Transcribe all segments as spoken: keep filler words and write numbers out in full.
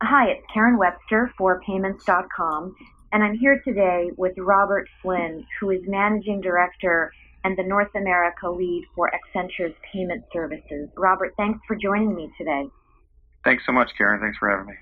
Hi, it's Karen Webster for Payments dot com, and I'm here today with Robert Flynn, who is Managing Director and the North America lead for Accenture's Payment Services. Robert, thanks for joining me today. Thanks so much, Karen. Thanks for having me.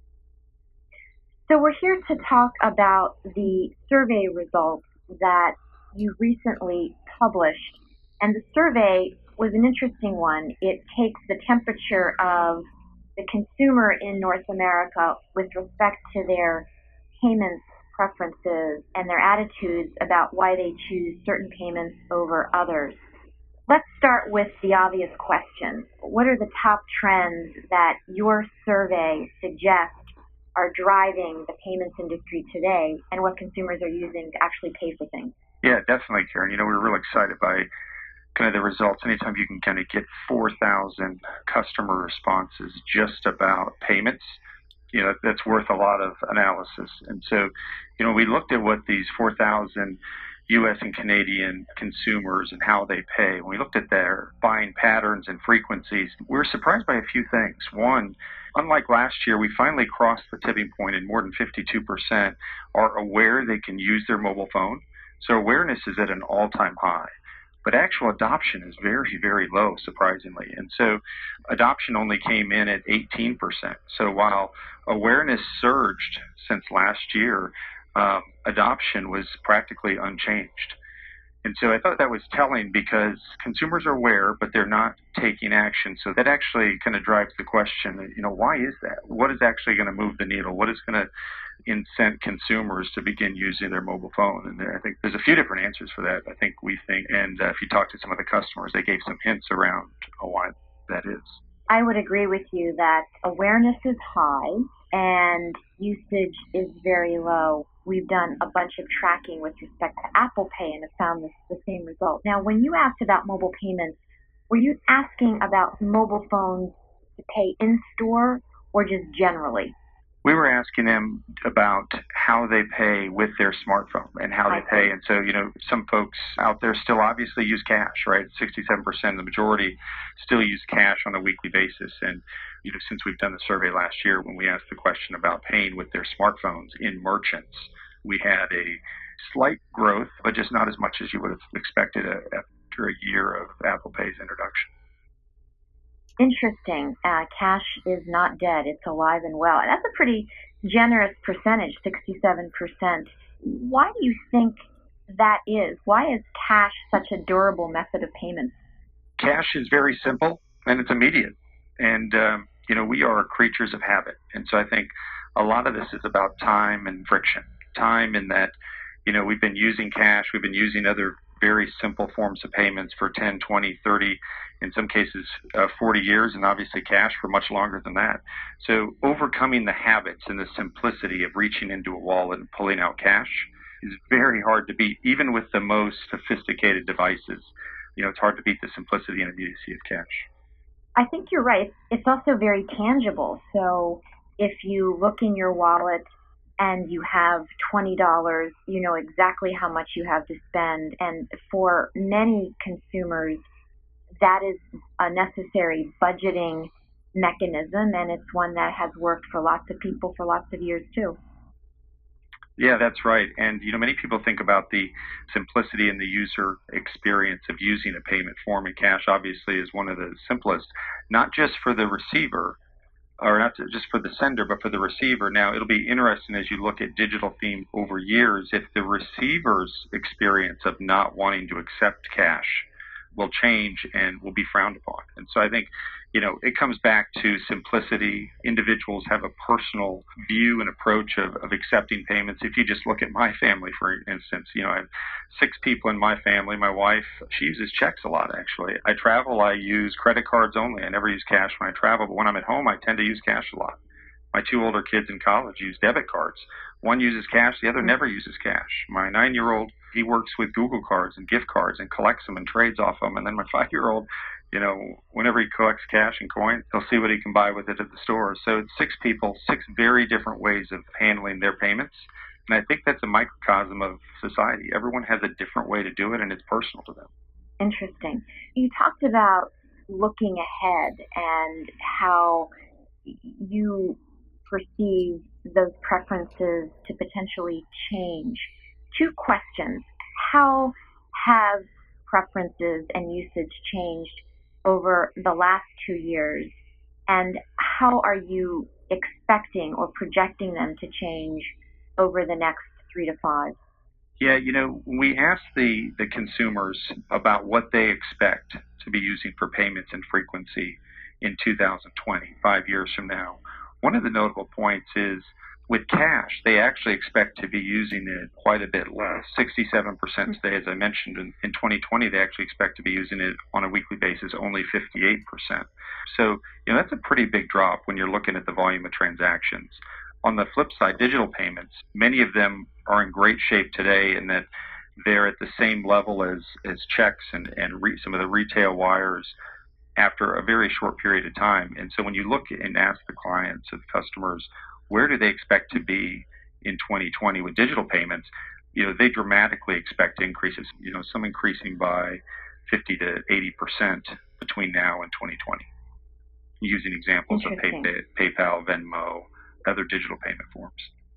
So we're here to talk about the survey results that you recently published, and the survey was an interesting one. It takes the temperature of the consumer in North America with respect to their payments preferences and their attitudes about why they choose certain payments over others. Let's start with the obvious question. What are the top trends that your survey suggests are driving the payments industry today, and what consumers are using to actually pay for things? Yeah, definitely, Karen. You know, we were really excited by kind of the results. Anytime you can kind of get four thousand customer responses just about payments, you know, that's worth a lot of analysis. And so, you know, we looked at what these four thousand U S and Canadian consumers and how they pay. When we looked at their buying patterns and frequencies, we were surprised by a few things. One, unlike last year, we finally crossed the tipping point and more than fifty-two percent are aware they can use their mobile phone. So awareness is at an all-time high. But actual adoption is very, very low, surprisingly. And so adoption only came in at eighteen percent. So while awareness surged since last year, um, adoption was practically unchanged. And so I thought that was telling because consumers are aware, but they're not taking action. So that actually kind of drives the question, you know, why is that? What is actually going to move the needle? What is going to incent consumers to begin using their mobile phone? And there, I think there's a few different answers for that. I think we think, and uh, if you talk to some of the customers, they gave some hints around why that is. I would agree with you that awareness is high and usage is very low. We've done a bunch of tracking with respect to Apple Pay and have found this, the same result. Now, when you asked about mobile payments, were you asking about mobile phones to pay in-store or just generally? We were asking them about how they pay with their smartphone and how they pay. And so, you know, some folks out there still obviously use cash, right? sixty-seven percent, the majority still use cash on a weekly basis. And, you know, since we've done the survey last year, when we asked the question about paying with their smartphones in merchants, we had a slight growth, but just not as much as you would have expected after a year of Apple Pay's introduction. Interesting. Uh, cash is not dead. It's alive and well. And that's a pretty generous percentage, sixty-seven percent. Why do you think that is? Why is cash such a durable method of payment? Cash is very simple and it's immediate. And, um, you know, we are creatures of habit. And so I think a lot of this is about time and friction. Time in that, you know, we've been using cash, we've been using other very simple forms of payments for ten, twenty, thirty, in some cases uh, forty years, and obviously cash for much longer than that. So overcoming the habits and the simplicity of reaching into a wallet and pulling out cash is very hard to beat, even with the most sophisticated devices. You know, it's hard to beat the simplicity and immediacy of cash. I think you're right. It's also very tangible. So if you look in your wallet and you have twenty dollars, you know exactly how much you have to spend. And for many consumers, that is a necessary budgeting mechanism, and it's one that has worked for lots of people for lots of years too. Yeah, that's right. And, you know, many people think about the simplicity and the user experience of using a payment form, and cash obviously is one of the simplest, not just for the receiver, or not just for the sender, but for the receiver. Now, it'll be interesting as you look at digital themes over years, if the receiver's experience of not wanting to accept cash will change and will be frowned upon. And so I think, you know, it comes back to simplicity. Individuals have a personal view and approach of, of accepting payments. If you just look at my family, for instance, you know, I have six people in my family. My wife, she uses checks a lot, actually. I travel, I use credit cards only. I never use cash when I travel, but when I'm at home, I tend to use cash a lot. My two older kids in college use debit cards. One uses cash, the other never uses cash. My nine-year-old, he works with Google cards and gift cards and collects them and trades off them. And then my five-year-old, you know, whenever he collects cash and coins, he'll see what he can buy with it at the store. So it's six people, six very different ways of handling their payments. And I think that's a microcosm of society. Everyone has a different way to do it, and it's personal to them. Interesting. You talked about looking ahead and how you perceive those preferences to potentially change. Two questions. How have preferences and usage changed over the last two years? And how are you expecting or projecting them to change over the next three to five? Yeah, you know, we asked the, the consumers about what they expect to be using for payments and frequency in two thousand twenty, five years from now. One of the notable points is with cash, they actually expect to be using it quite a bit less. sixty-seven percent today, as I mentioned. In, in twenty twenty, they actually expect to be using it on a weekly basis only fifty-eight percent. So, you know, that's a pretty big drop when you're looking at the volume of transactions. On the flip side, digital payments, many of them are in great shape today in that they're at the same level as, as checks and, and re, some of the retail wires after a very short period of time. And so when you look and ask the clients or the customers, where do they expect to be in twenty twenty with digital payments, you know, they dramatically expect increases, you know, some increasing by fifty to eighty percent between now and twenty twenty, using examples of Pay, PayPal, Venmo, other digital payment forms.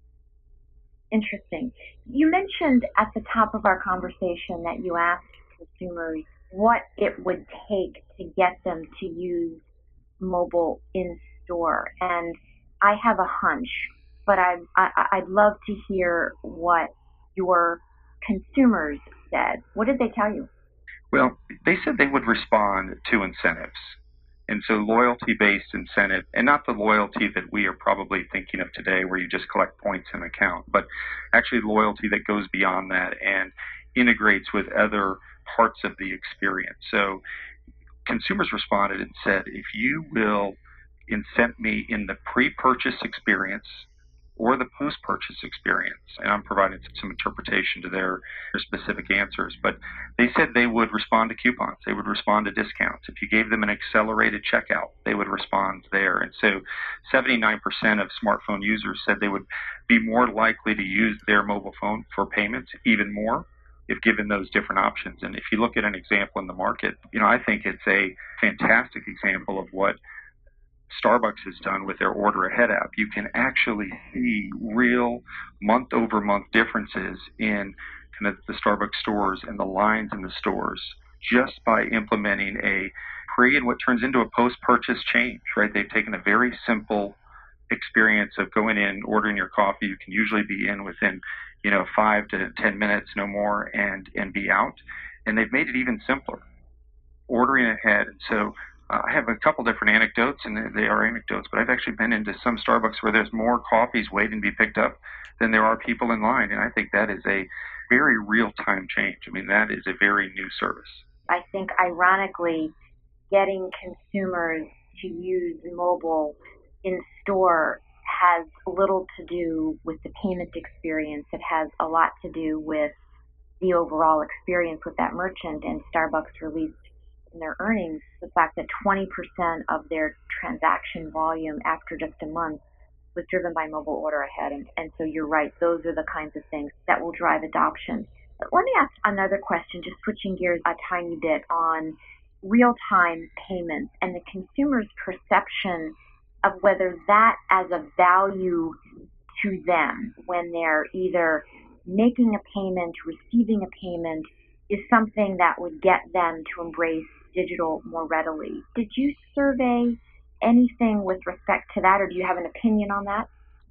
Interesting. You mentioned at the top of our conversation that you asked consumers what it would take to get them to use mobile in store. And I have a hunch, but I, I, I'd love to hear what your consumers said. What did they tell you? Well, they said they would respond to incentives. And so loyalty-based incentive, and not the loyalty that we are probably thinking of today where you just collect points in an account, but actually loyalty that goes beyond that and integrates with other parts of the experience. So consumers responded and said, if you will incent me in the pre-purchase experience or the post-purchase experience, and I'm providing some interpretation to their, their specific answers, but they said they would respond to coupons, they would respond to discounts. If you gave them an accelerated checkout, they would respond there. And so seventy-nine percent of smartphone users said they would be more likely to use their mobile phone for payments even more if given those different options. And if you look at an example in the market, you know, I think it's a fantastic example of what Starbucks has done with their Order Ahead app. You can actually see real month-over-month differences in kind of the Starbucks stores and the lines in the stores just by implementing a pre and what turns into a post-purchase change, right? They've taken a very simple experience of going in, ordering your coffee. You can usually be in within, you know, five to ten minutes, no more, and, and be out. And they've made it even simpler, ordering ahead. And so Uh, I have a couple different anecdotes, and they are anecdotes, but I've actually been into some Starbucks where there's more coffees waiting to be picked up than there are people in line, and I think that is a very real-time change. I mean, that is a very new service. I think, ironically, getting consumers to use mobile in store has little to do with the payment experience. It has a lot to do with the overall experience with that merchant, and Starbucks released in their earnings the fact that twenty percent of their transaction volume after just a month was driven by mobile order ahead. And, and so you're right, those are the kinds of things that will drive adoption. But let me ask another question, just switching gears a tiny bit on real-time payments and the consumer's perception of whether that as a value to them when they're either making a payment, receiving a payment, is something that would get them to embrace digital more readily. Did you survey anything with respect to that, or do you have an opinion on that?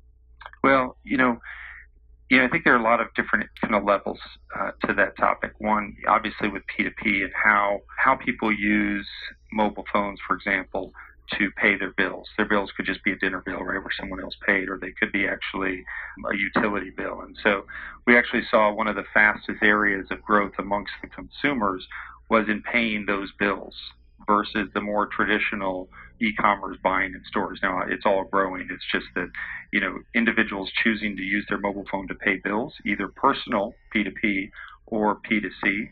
Well, you know, you know, I think there are a lot of different kind of levels uh, to that topic. One, obviously with P two P and how, how people use mobile phones, for example, to pay their bills. Their bills could just be a dinner bill, right, where someone else paid, or they could be actually a utility bill. And so we actually saw one of the fastest areas of growth amongst the consumers was in paying those bills versus the more traditional e-commerce buying in stores. Now, it's all growing. It's just that, you know, individuals choosing to use their mobile phone to pay bills, either personal P two P or P two C,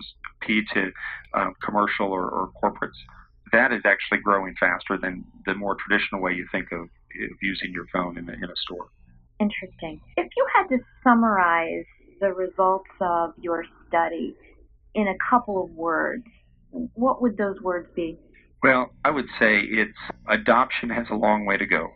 P to um, commercial or, or corporates, that is actually growing faster than the more traditional way you think of, of using your phone in, the, in a store. Interesting. If you had to summarize the results of your study in a couple of words, what would those words be? Well, I would say it's adoption has a long way to go.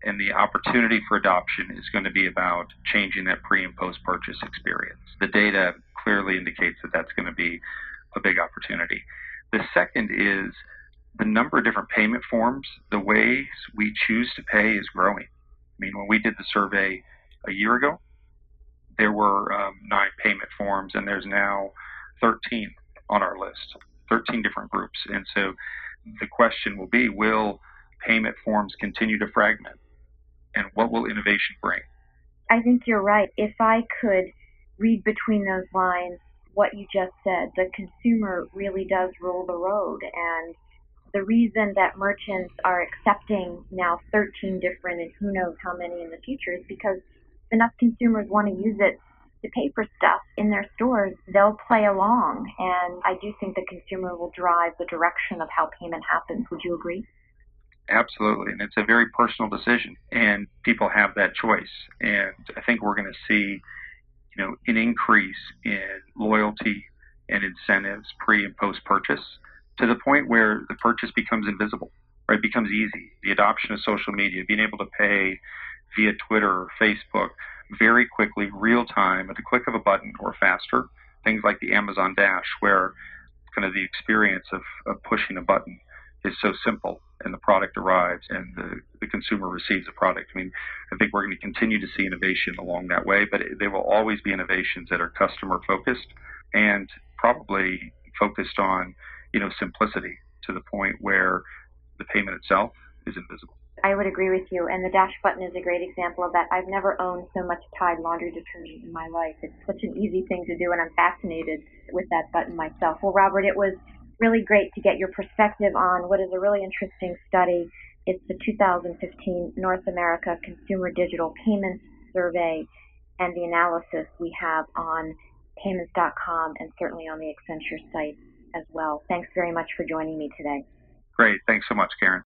And the opportunity for adoption is going to be about changing that pre and post purchase experience. The data clearly indicates that that's going to be a big opportunity. The second is the number of different payment forms, the ways we choose to pay is growing. I mean, when we did the survey a year ago, there were um, nine payment forms, and there's now thirteen on our list, thirteen different groups. And so the question will be, will payment forms continue to fragment? And what will innovation bring? I think you're right. If I could read between those lines what you just said, the consumer really does rule the road. And the reason that merchants are accepting now thirteen different and who knows how many in the future is because enough consumers want to use it to pay for stuff in their stores, they'll play along. And I do think the consumer will drive the direction of how payment happens. Would you agree? Absolutely. And it's a very personal decision, and people have that choice. And I think we're going to see, you know, an increase in loyalty and incentives pre and post purchase to the point where the purchase becomes invisible, right? It becomes easy. The adoption of social media, being able to pay via Twitter or Facebook very quickly, real time, at the click of a button or faster. Things like the Amazon Dash, where kind of the experience of, of pushing a button is so simple and the product arrives and the, the consumer receives the product. I mean, I think we're going to continue to see innovation along that way, but it, there will always be innovations that are customer focused and probably focused on, you know, simplicity to the point where the payment itself is invisible. I would agree with you, and the Dash button is a great example of that. I've never owned so much Tide laundry detergent in my life. It's such an easy thing to do, and I'm fascinated with that button myself. Well, Robert, it was really great to get your perspective on what is a really interesting study. It's the two thousand fifteen North America Consumer Digital Payments Survey and the analysis we have on payments dot com and certainly on the Accenture site as well. Thanks very much for joining me today. Great. Thanks so much, Karen.